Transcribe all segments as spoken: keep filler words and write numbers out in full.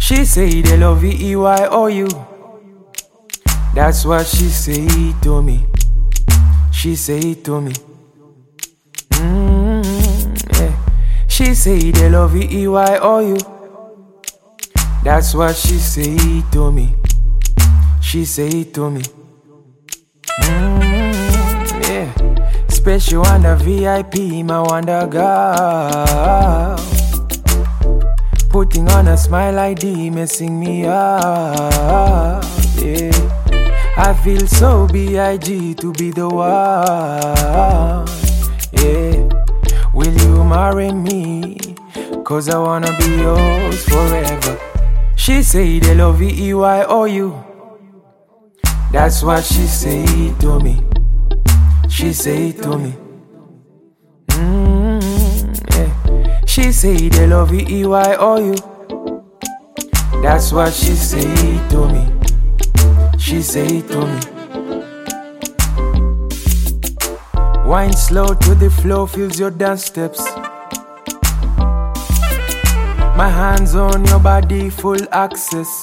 She say they love E Y O U. That's what she say to me. She say to me. Mm, yeah. She say they love E Y O U. That's what she say to me. She say to me. Mm, yeah. Special wonder V I P, my wonder girl. Putting on a smile I D, messing me up. Yeah. I feel so B I G to be the one. Yeah. Will you marry me? Cause I wanna be yours forever. She say they love E Y O U. That's what she say to me. She say to me. Mm, yeah. She say they love E Y O U. That's what she say to me. She say to me. Wine slow to the flow, feels your dance steps. My hands on your body, full access.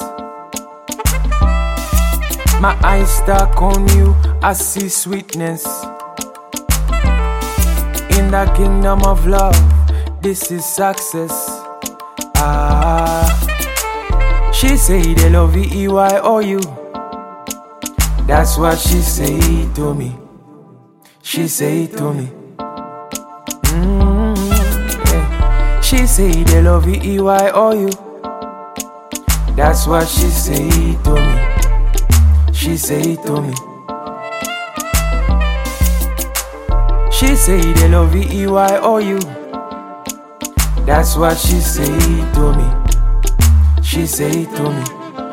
My eyes stuck on you, I see sweetness. In the kingdom of love, this is success. Ah, she say they love E Y O U. That's what she say to me. She say to me. Mm, yeah. She say they love E Y O U. That's what she say to me. She say to me. She say they love E Y O U. That's what she say to me. She say to me.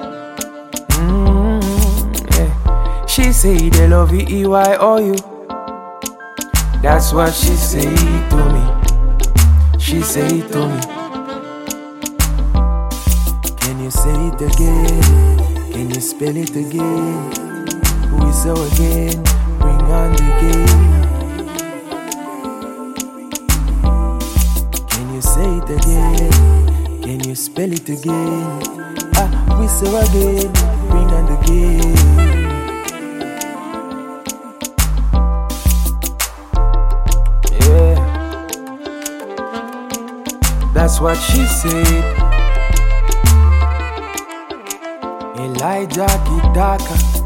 Mm, yeah. She say they love E Y O U. That's what she say to me. She say to me. Can you say it again? Can you spell it again? Who is so again? Bring on the game. Can you say it again? Can you spell it again? Ah, we so again. Bring on the game. Yeah, that's what she said. Elijah Kitaka.